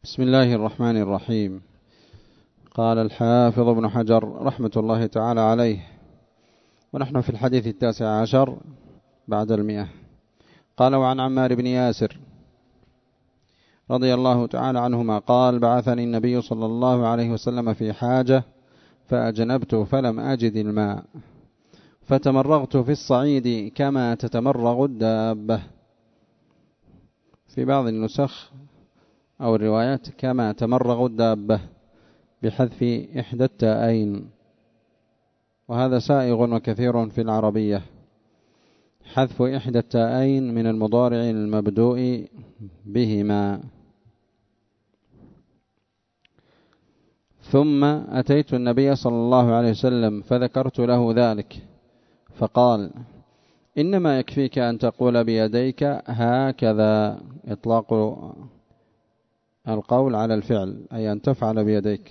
بسم الله الرحمن الرحيم. قال الحافظ ابن حجر رحمة الله تعالى عليه، ونحن في الحديث 19 بعد 100. قال: وعن عمار بن ياسر رضي الله تعالى عنهما قال: بعثني النبي صلى الله عليه وسلم في حاجة فأجنبت فلم أجد الماء فتمرغت في الصعيد كما تتمرغ الدابة. في بعض النسخ أو الروايات كما تمرغ الدابة بحذف إحدى التاءين، وهذا سائغ وكثير في العربية، حذف إحدى التاءين من المضارع المبدوء بهما. ثم أتيت النبي صلى الله عليه وسلم فذكرت له ذلك فقال: إنما يكفيك أن تقول بيديك هكذا، إطلاق القول على الفعل أي أن تفعل بيديك.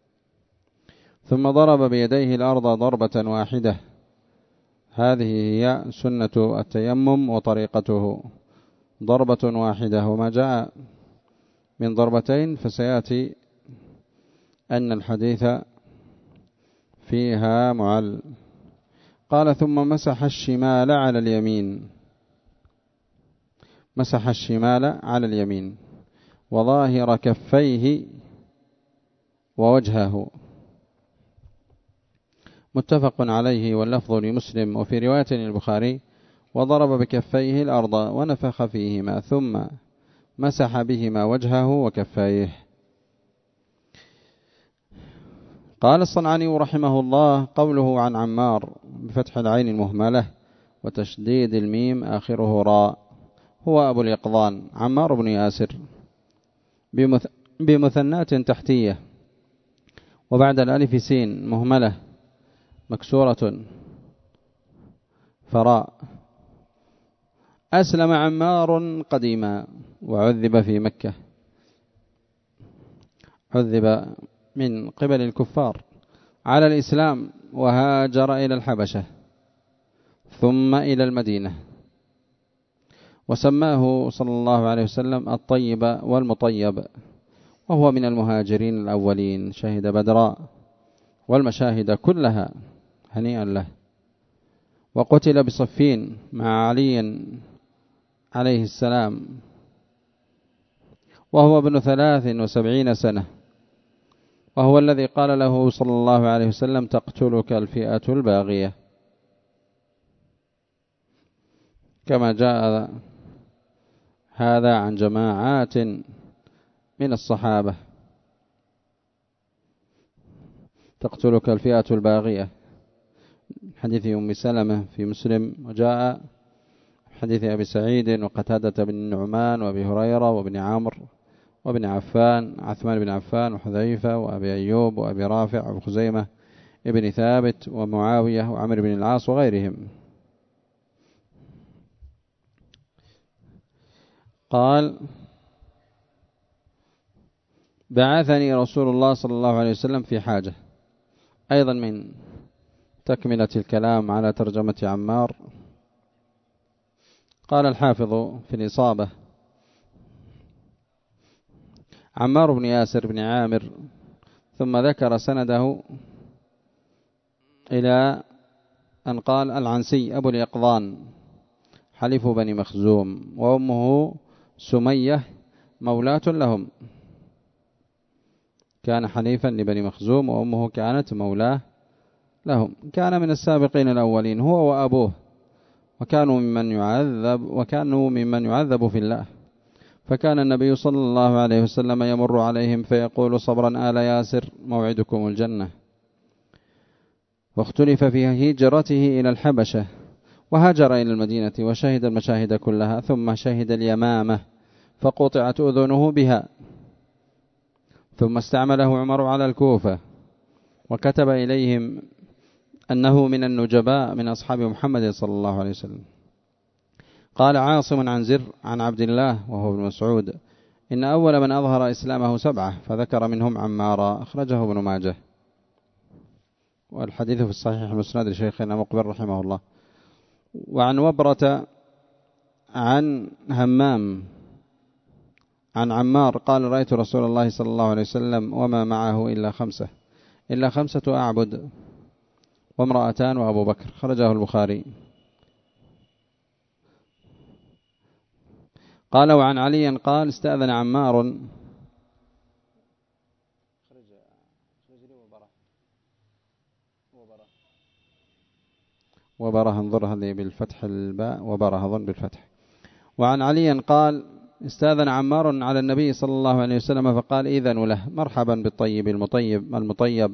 ثم ضرب بيديه الأرض ضربة واحدة، هذه هي سنة التيمم وطريقته، ضربة واحدة. وما جاء من ضربتين فسيأتي أن الحديث فيها معل. قال: ثم مسح الشمال على اليمين، مسح الشمال على اليمين وظاهر كفيه ووجهه، متفق عليه واللفظ لمسلم. وفي رواية البخاري: وضرب بكفيه الأرض ونفخ فيهما ثم مسح بهما وجهه وكفيه. قال الصنعاني رحمه الله: قوله عن عمار بفتح العين المهملة وتشديد الميم آخره راء هو أبو اليقظان عمار بن ياسر بمثنات تحتية، وبعد الألف سين مهملة مكسورة فراء. أسلم عمار قديما وعذب في مكة، عذب من قبل الكفار على الإسلام، وهاجر إلى الحبشة ثم إلى المدينة، وسماه صلى الله عليه وسلم الطيب والمطيب، وهو من المهاجرين الأولين، شهد بدرا والمشاهد كلها، هنيئا له. وقتل بصفين مع علي عليه السلام وهو ابن 73 سنة، وهو الذي قال له صلى الله عليه وسلم: تقتلك الفئة الباغية، كما جاء هذا عن جماعات من الصحابة: تقتلك الفئة الباغية. حديث أم سلمة في مسلم، وجاء حديث أبي سعيد وقتادة بن النعمان وأبي هريرة وابن عمرو وابن عفان، عثمان بن عفان وحذيفة وأبي أيوب وأبي رافع وأبي خزيمة ابن ثابت ومعاوية وعمر بن العاص وغيرهم. قال: بعثني رسول الله صلى الله عليه وسلم في حاجة، أيضا من تكملة الكلام على ترجمة عمار. قال الحافظ في الإصابة: عمار بن ياسر بن عامر، ثم ذكر سنده إلى أن قال: العنسي أبو اليقظان حليف بني مخزوم، وأمه سمية مولاة لهم، كان حليفا لبني مخزوم وأمه كانت مولاه لهم. كان من السابقين الأولين هو وأبوه، وكانوا ممن يعذب في الله. فكان النبي صلى الله عليه وسلم يمر عليهم فيقول: صبرا آل ياسر موعدكم الجنة. واختلف في هجرته إلى الحبشة، وهاجر إلى المدينة وشهد المشاهد كلها، ثم شهد اليمامة فقطعت أذنه بها، ثم استعمله عمر على الكوفة، وكتب إليهم أنه من النجباء من أصحاب محمد صلى الله عليه وسلم. قال عاصم عن زر عن عبد الله وهو ابن مسعود: إن أول من أظهر إسلامه 7، فذكر منهم عمارا، أخرجه ابن ماجه. والحديث في الصحيح المسند لشيخنا مقبل رحمه الله. وعن وبرة عن همام عن عمار قال رأيت رسول الله صلى الله عليه وسلم وما معه إلا خمسة أعبد وامرأتان وأبو بكر، خرجه البخاري. قال وعن علي قال استأذن عمار وبره، انظر هذه بالفتح الباء وبره أظن بالفتح. وعن علي قال استأذن عمار على النبي صلى الله عليه وسلم فقال إذن له مرحبا بالطيب المطيب.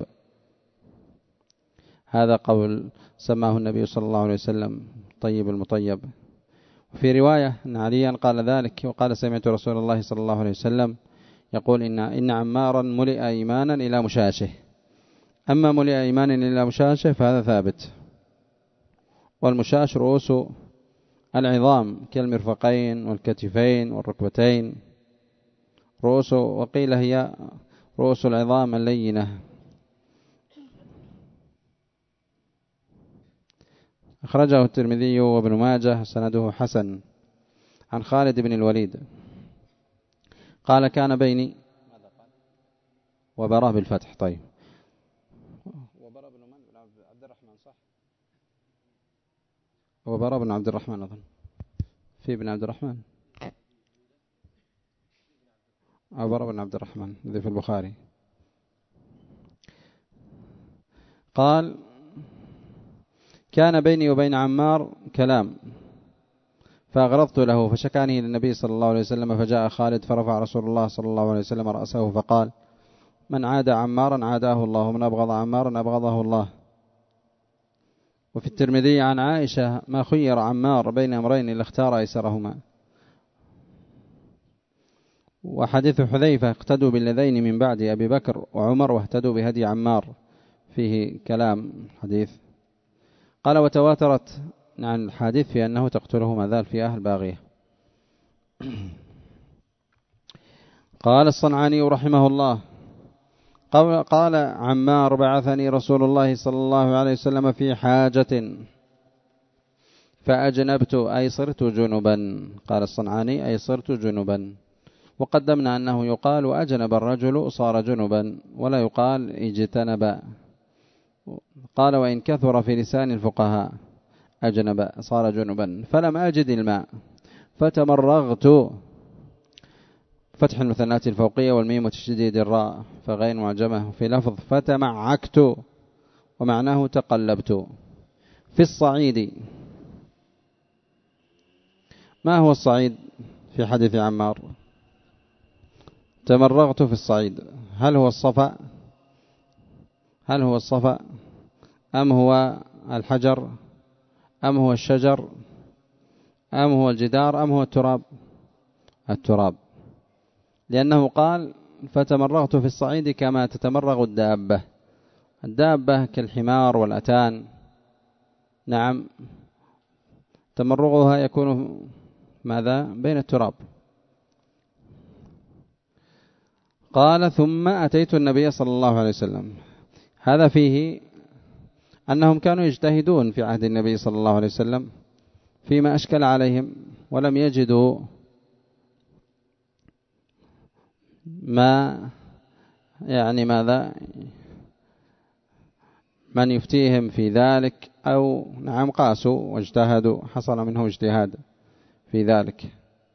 هذا قول سماه النبي صلى الله عليه وسلم طيب المطيب. وفي رواية أن عليا قال ذلك وقال سمعت رسول الله صلى الله عليه وسلم يقول إن عمارا ملئ إيمانا إلى مشاشه. أما ملئ إيمانا إلى مشاشه فهذا ثابت. والمشاش رؤوس العظام كالمرفقين والكتفين والركبتين رؤوس، وقيل هي رؤوس العظام اللينة. أخرجه الترمذي وابن ماجه سنده حسن عن خالد بن الوليد قال كان بيني وبراه بالفتح. طيب وبراه بن عبد الرحمن صح؟ وبراه بن عبد الرحمن أظن في ابن عبد الرحمن أو براه بن عبد الرحمن الذي في البخاري. قال كان بيني وبين عمار كلام فأغرضت له فشكاني للنبي صلى الله عليه وسلم فجاء خالد فرفع رسول الله صلى الله عليه وسلم رأسه فقال من عاد عمارا عاداه الله ومن أبغض عمارا أبغضه الله. وفي الترمذي عن عائشة ما خير عمار بين أمرين إلا اختار أيسرهما. وحديث حذيفة اقتدوا بالذين من بعد أبي بكر وعمر واهتدوا بهدي عمار فيه كلام حديث. قال وتواترت عن الحديث في أنه تقتله ما زال في أهل باغية. قال الصنعاني رحمه الله قال عمار بعثني رسول الله صلى الله عليه وسلم في حاجة فأجنبت أي صرت جنبا. قال الصنعاني أي صرت جنبا. وقدمنا أنه يقال أجنب الرجل صار جنبا ولا يقال اجتنب. قال وإن كثر في لسان الفقهاء أجنب صار جنبا فلم أجد الماء فتمرغت فتح المثنات الفوقية والميم وتشديد الراء فغين معجمة في لفظ فتمعكت ومعناه تقلبت. في الصعيد ما هو الصعيد في حديث عمار؟ تمرغت في الصعيد هل هو الصفا أم هو الحجر أم هو الشجر أم هو الجدار أم هو التراب لأنه قال فتمرغت في الصعيد كما تتمرغ الدابة كالحمار والأتان. نعم تمرغها يكون ماذا بين التراب. قال ثم أتيت النبي صلى الله عليه وسلم. هذا فيه أنهم كانوا يجتهدون في عهد النبي صلى الله عليه وسلم فيما أشكل عليهم ولم يجدوا ما يعني ماذا من يفتيهم في ذلك أو نعم قاسوا واجتهدوا حصل منه اجتهاد في ذلك.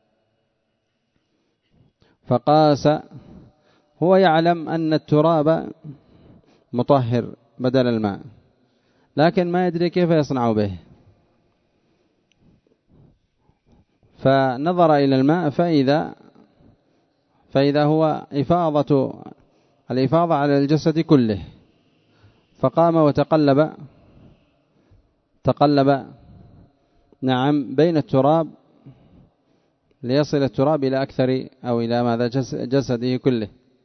فقاس هو يعلم أن التراب مطهر بدل الماء لكن ما يدري كيف يصنع به فنظر إلى الماء فإذا هو الإفاضة على الجسد كله فقام وتقلب نعم بين التراب ليصل التراب إلى أكثر أو إلى ماذا جسده كله.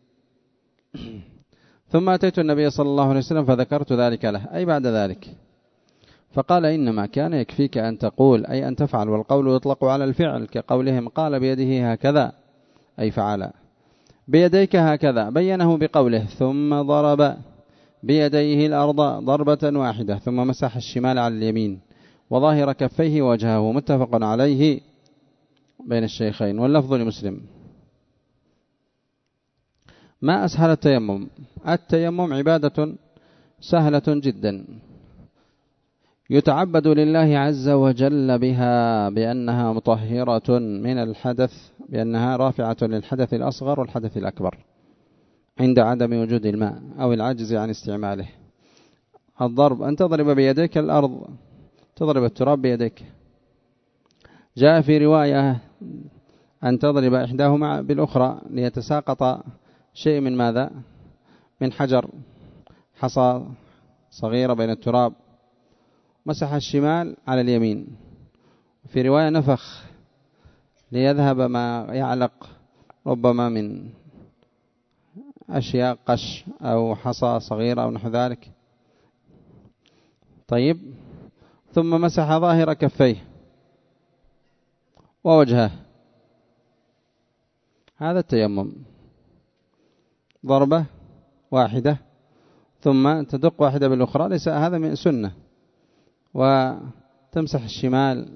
ثم أتيت النبي صلى الله عليه وسلم فذكرت ذلك له أي بعد ذلك فقال إنما كان يكفيك أن تقول أي أن تفعل والقول يطلق على الفعل كقولهم قال بيده هكذا أي فعل بيديك هكذا بينه بقوله ثم ضرب بيديه الأرض ضربة واحدة ثم مسح الشمال على اليمين وظاهر كفيه وجهه متفق عليه بين الشيخين واللفظ لمسلم. ما أسهل التيمم؟ التيمم عبادة سهلة جدا يتعبد لله عز وجل بها بأنها مطهرة من الحدث، بأنها رافعة للحدث الأصغر والحدث الأكبر عند عدم وجود الماء أو العجز عن استعماله. الضرب أن تضرب بيديك الأرض، تضرب التراب بيديك. جاء في رواية أن تضرب إحداهما بالأخرى ليتساقط شيء من ماذا؟ من حجر، حصى صغيرة بين التراب. مسح الشمال على اليمين. في رواية نفخ ليذهب ما يعلق ربما من أشياء قش أو حصى صغيرة أو نحو ذلك. طيب، ثم مسح ظاهر كفيه ووجهه. هذا التيمم، ضربة واحدة ثم تدق واحدة بالأخرى، ليس هذا من سنة. وتمسح الشمال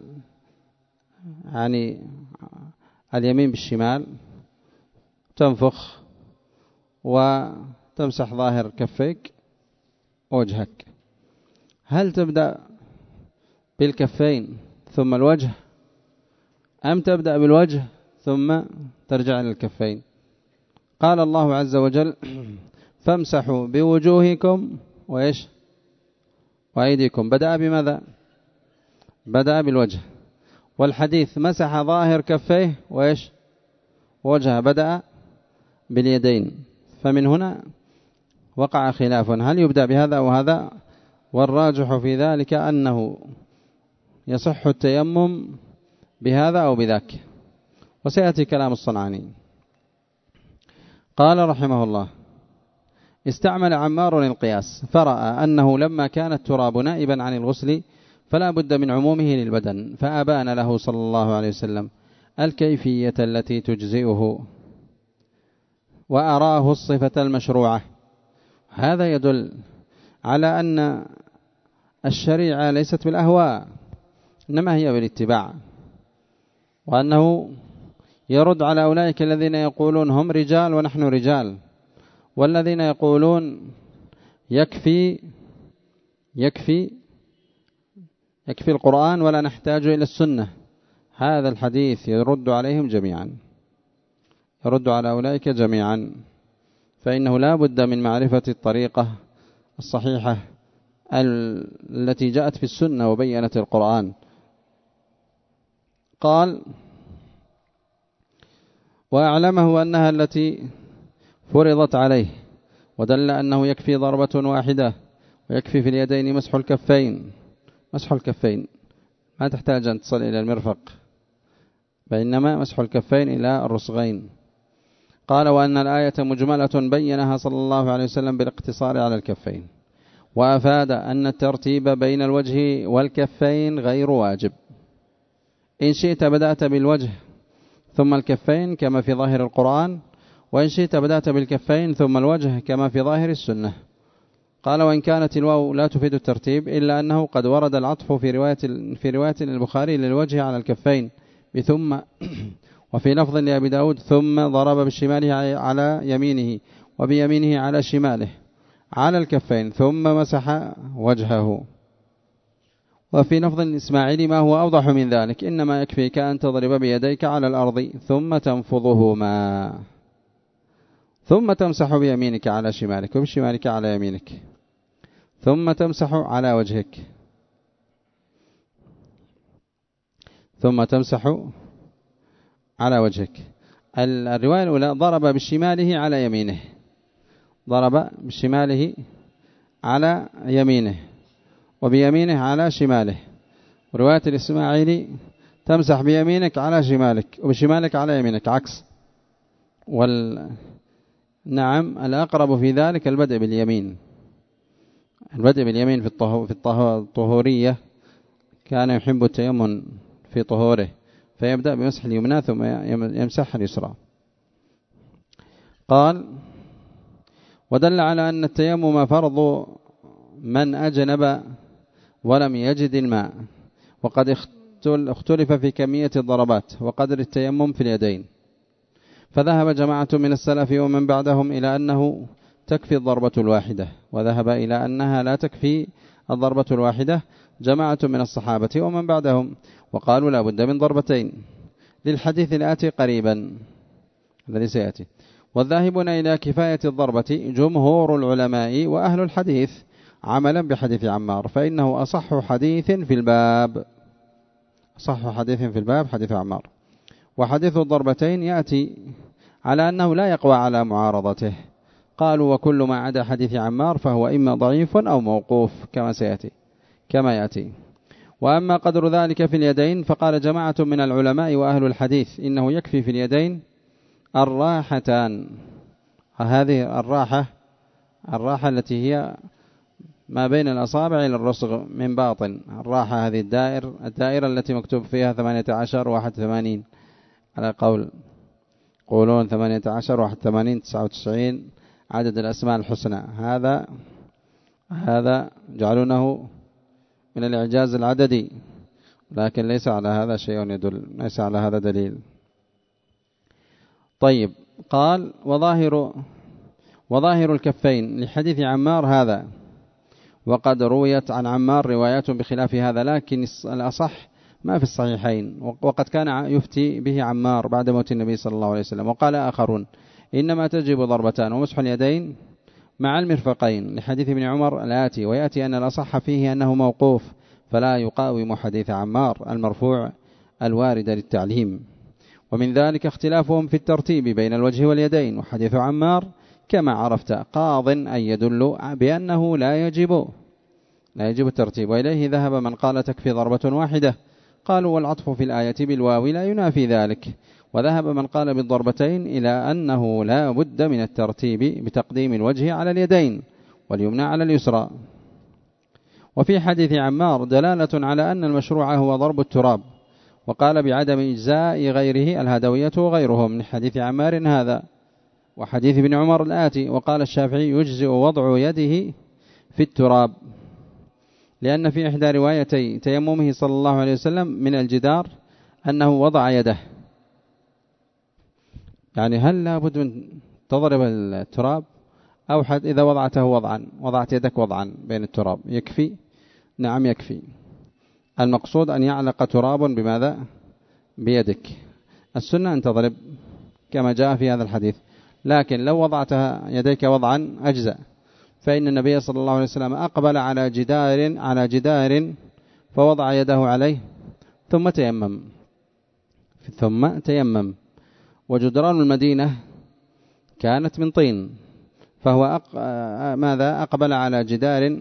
يعني اليمين بالشمال، تنفخ وتمسح ظاهر كفيك ووجهك. هل تبدأ بالكفين ثم الوجه، أم تبدأ بالوجه ثم ترجع للكفين؟ قال الله عز وجل: فامسحوا بوجوهكم وإيش وأيديكم. بدأ بماذا؟ بدأ بالوجه. والحديث مسح ظاهر كفيه وإيش وجهه، بدأ باليدين. فمن هنا وقع خلاف هل يبدأ بهذا أو هذا، والراجح في ذلك أنه يصح التيمم بهذا أو بذاك. وسيأتي كلام الصنعاني. قال رحمه الله: استعمل عمار القياس فرأى أنه لما كان التراب نائبا عن الغسل فلا بد من عمومه للبدن، فأبان له صلى الله عليه وسلم الكيفية التي تجزئه وأراه الصفة المشروعة. هذا يدل على أن الشريعة ليست بالأهواء، إنما هي بالاتباع، وأنه يرد على أولئك الذين يقولون هم رجال ونحن رجال، والذين يقولون يكفي القرآن ولا نحتاج إلى السنة. هذا الحديث يرد عليهم جميعا، يرد على أولئك جميعا، فإنه لا بد من معرفة الطريقة الصحيحة التي جاءت في السنة وبينت القرآن. قال: وأعلمه أنها التي فرضت عليه، ودل أنه يكفي ضربة واحدة، ويكفي في اليدين مسح الكفين ما تحتاج أن تصل إلى المرفق، بينما مسح الكفين إلى الرسغين. قال: وأن الآية مجملة بينها صلى الله عليه وسلم بالاقتصار على الكفين، وأفاد أن الترتيب بين الوجه والكفين غير واجب. إن شئت بدأت بالوجه ثم الكفين كما في ظاهر القرآن، وإن شئت بدأت بالكفين ثم الوجه كما في ظاهر السنة. قال: وإن كانت الواو لا تفيد الترتيب، إلا أنه قد ورد العطف في رواية البخاري للوجه على الكفين بثم، وفي لفظ لأبي داود: ثم ضرب بالشمال على يمينه وبيمينه على شماله على الكفين ثم مسح وجهه. وفي لفظ الإسماعيلي: ما هو أوضح من ذلك، إنما يكفيك أن تضرب بيديك على الأرض ثم تنفضهما، ثم تمسح بيمينك على شمالك وبشمالك على يمينك، ثم تمسح على وجهك، ثم تمسح على وجهك. الرواية الأولى: ضرب بشماله على يمينه، ضرب بشماله على يمينه وبيمينه على شماله. رواية الإسماعيلي: تمسح بيمينك على شمالك وبشمالك على يمينك، عكس. نعم، الأقرب في ذلك البدء باليمين. البدء باليمين في الطهورية، كان يحب التيمم في طهوره، فيبدأ بمسح اليمنى ثم يمسح اليسرى. قال: ودل على أن التيمم فرض من أجنب ولم يجد الماء، وقد اختلف في كمية الضربات وقدر التيمم في اليدين، فذهب جماعة من السلف ومن بعدهم إلى أنه تكفي الضربة الواحدة، وذهب إلى أنها لا تكفي الضربة الواحدة جماعة من الصحابة ومن بعدهم، وقالوا لا بد من ضربتين للحديث الآتي قريبا الذي سيأتي. والذاهبون إلى كفاية الضربة جمهور العلماء وأهل الحديث عملا بحديث عمار، فإنه أصح حديث في الباب، أصح حديث في الباب حديث عمار. وحديث الضربتين يأتي على أنه لا يقوى على معارضته، قالوا وكل ما عدا حديث عمار فهو إما ضعيف أو موقوف كما يأتي. وأما قدر ذلك في اليدين فقال جماعة من العلماء وأهل الحديث إنه يكفي في اليدين الراحتان. هذه الراحة التي هي ما بين الأصابع إلى الرسغ من باطن، الراحة هذه الدائرة التي مكتوب فيها 18 81 على قولون 18 81 99 عدد الأسماء الحسنى، هذا جعلونه من الإعجاز العددي، لكن ليس على هذا شيء يدل، ليس على هذا دليل. طيب، قال وظاهر الكفين لحديث عمار هذا، وقد رويت عن عمار روايات بخلاف هذا، لكن الأصح ما في الصحيحين، وقد كان يفتي به عمار بعد موت النبي صلى الله عليه وسلم. وقال آخرون إنما تجب ضربتان ومسح اليدين مع المرفقين لحديث ابن عمر الآتي، ويأتي أن الأصح فيه أنه موقوف فلا يقاوم حديث عمار المرفوع الوارد للتعليم. ومن ذلك اختلافهم في الترتيب بين الوجه واليدين، وحديث عمار كما عرفت قاض أن يدل بأنه لا يجب الترتيب، وإليه ذهب من قال تكفي ضربة واحدة، قالوا والعطف في الآية بالواو لا ينافي ذلك. وذهب من قال بالضربتين إلى أنه لا بد من الترتيب بتقديم الوجه على اليدين واليمنى على اليسرى. وفي حديث عمار دلالة على أن المشروع هو ضرب التراب، وقال بعدم إجزاء غيره الهدوية وغيرهم من حديث عمار هذا وحديث ابن عمر الآتي. وقال الشافعي يجزئ وضع يده في التراب، لأن في إحدى روايتي تيممه صلى الله عليه وسلم من الجدار أنه وضع يده. يعني هل لابد من تضرب التراب، أو إذا وضعت يدك وضعا بين التراب يكفي؟ نعم يكفي. المقصود أن يعلق تراب بماذا؟ بيدك. السنة أن تضرب كما جاء في هذا الحديث، لكن لو وضعت يديك وضعا أجزأ، فإن النبي صلى الله عليه وسلم أقبل على جدار فوضع يده عليه ثم تيمم. وجدران المدينة كانت من طين، فهو أقبل على جدار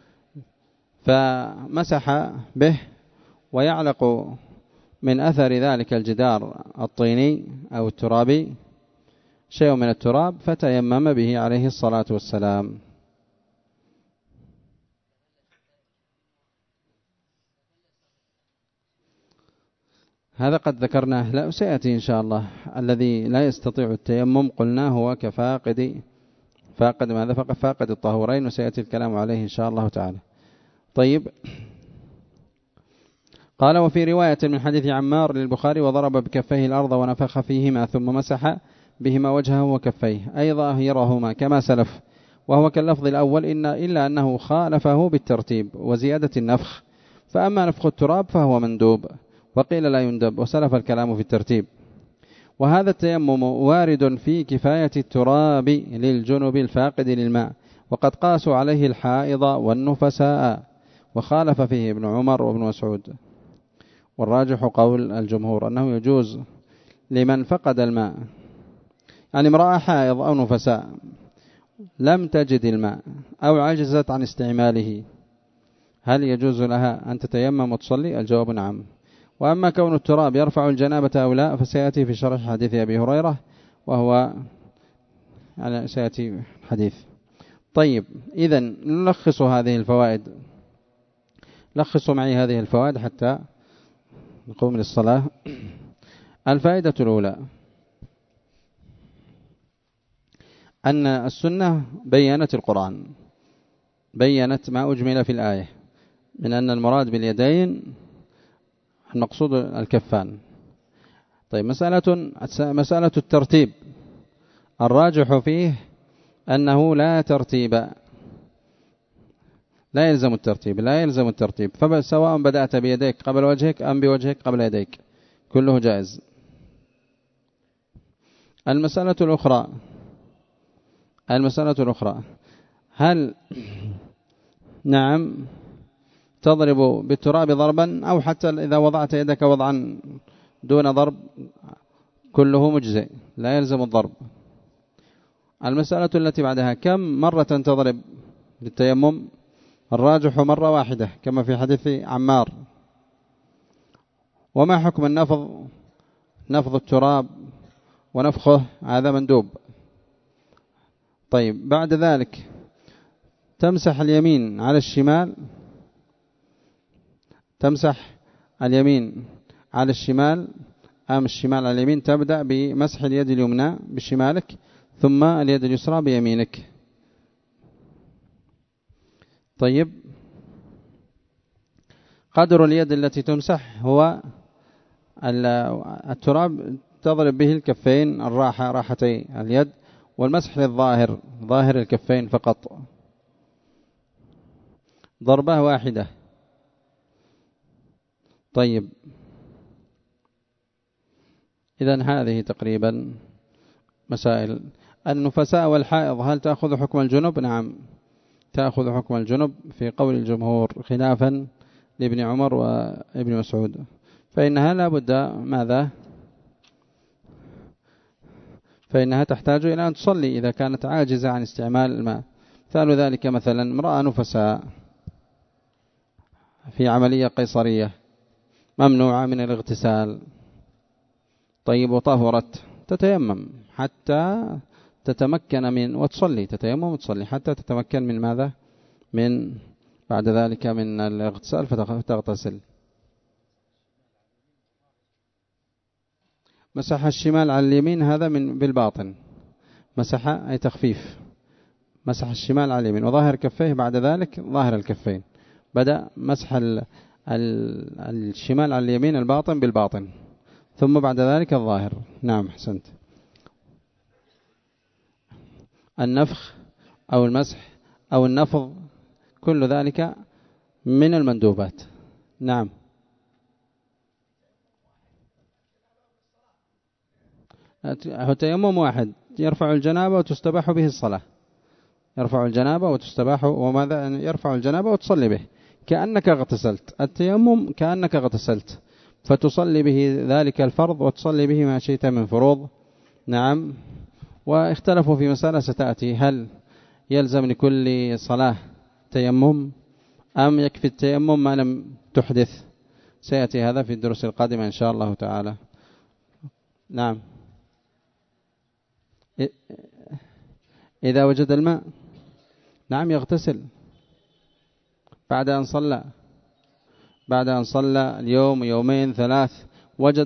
فمسح به، ويعلق من أثر ذلك الجدار الطيني أو الترابي شيء من التراب، فتيمم به عليه الصلاة والسلام. هذا قد ذكرناه، لا سيأتي إن شاء الله. الذي لا يستطيع التيمم قلنا هو فاقد الطهورين، وسيأتي الكلام عليه إن شاء الله تعالى. طيب، قال وفي رواية من حديث عمار للبخاري وضرب بكفيه الأرض ونفخ فيهما ثم مسح بهما وجهه وكفيه أي ظاهرهما كما سلف، وهو كاللفظ الأول إلا أنه خالفه بالترتيب وزيادة النفخ، فأما نفخ التراب فهو مندوب، وقيل لا يندب، وسلف الكلام في الترتيب. وهذا التيمم وارد في كفاية التراب للجنب الفاقد للماء، وقد قاسوا عليه الحائض والنفساء، وخالف فيه ابن عمر وابن مسعود. والراجح قول الجمهور أنه يجوز لمن فقد الماء، يعني امرأة حائض أو نفساء لم تجد الماء أو عجزت عن استعماله، هل يجوز لها أن تتيمم وتصلي؟ الجواب نعم. وأما كون التراب يرفع الجنابة أو لا فسيأتي في شرح حديث أبي هريرة، وهو سيأتي حديث. طيب، إذن نلخص هذه الفوائد، لخصوا معي هذه الفوائد حتى نقوم للصلاة. الفائدة الأولى أن السنة بيّنت القرآن، بيّنت ما أجمل في الآية من أن المراد باليدين المقصود الكفان. طيب مسألة الترتيب، الراجح فيه أنه لا ترتيب، لا يلزم الترتيب، فسواء بدأت بيديك قبل وجهك أم بوجهك قبل يديك كله جائز. المسألة الأخرى هل نعم تضرب بالتراب ضربا أو حتى إذا وضعت يدك وضعا دون ضرب كله مجزئ لا يلزم الضرب. المسألة التي بعدها كم مرة تضرب للتيمم؟ الراجح مرة واحدة كما في حديث عمار. وما حكم نفض التراب ونفخه؟ هذا مندوب. طيب بعد ذلك تمسح اليمين على الشمال، أم الشمال على اليمين؟ تبدأ بمسح اليد اليمنى بشمالك ثم اليد اليسرى بيمينك. طيب قدر اليد التي تمسح هو التراب تضرب به الكفين، راحتي اليد، والمسح للظاهر ظاهر الكفين فقط، ضربة واحدة. طيب إذن هذه تقريبا مسائل. النفساء والحائض هل تأخذ حكم الجنب؟ نعم تأخذ حكم الجنب في قول الجمهور خلافا لابن عمر وابن مسعود، فإنها لا بد ماذا؟ فإنها تحتاج إلى أن تصلي إذا كانت عاجزة عن استعمال الماء. مثال ذلك مثلا امرأة نفساء في عملية قيصرية ممنوعة من الاغتسال، طيب وطهرت، تتيمم حتى تتمكن من وتصلي، تتيمم وتصلي حتى تتمكن من ماذا؟ من بعد ذلك من الاغتسال فتغتسل. مسح الشمال على اليمين هذا بالباطن، مسح أي تخفيف، مسح الشمال على اليمين وظاهر كفيه، بعد ذلك ظاهر الكفين، بدأ مسح الشمال على اليمين الباطن بالباطن ثم بعد ذلك الظاهر. نعم حسنت. النفخ أو المسح أو النفض كل ذلك من المندوبات. نعم هو تيمم واحد يرفع الجنابة وتستباح به الصلاة، يرفع الجنابة وتستباح، وماذا يرفع الجنابة وتصلي به كأنك اغتسلت، التيمم كأنك اغتسلت فتصلي به ذلك الفرض وتصلي به ما شئت من فروض. نعم. واختلفوا في مسألة ستأتي، هل يلزم لكل صلاة تيمم أم يكفي التيمم ما لم تحدث؟ سيأتي هذا في الدروس القادمة إن شاء الله تعالى. نعم إذا وجد الماء نعم يغتسل بعد أن صلى اليوم يومين ثلاث وجد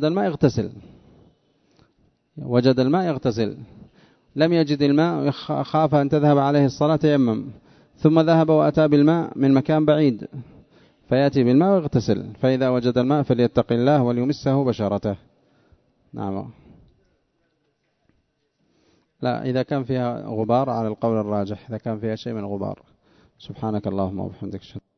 الماء يغتسل، لم يجد الماء خاف أن تذهب عليه الصلاة يمم، ثم ذهب وأتى بالماء من مكان بعيد فيأتي بالماء ويغتسل، فإذا وجد الماء فليتق الله وليمسه بشرته. نعم لا إذا كان فيها غبار على القول الراجح، إذا كان فيها شيء من غبار. سبحانك اللهم وبحمدك.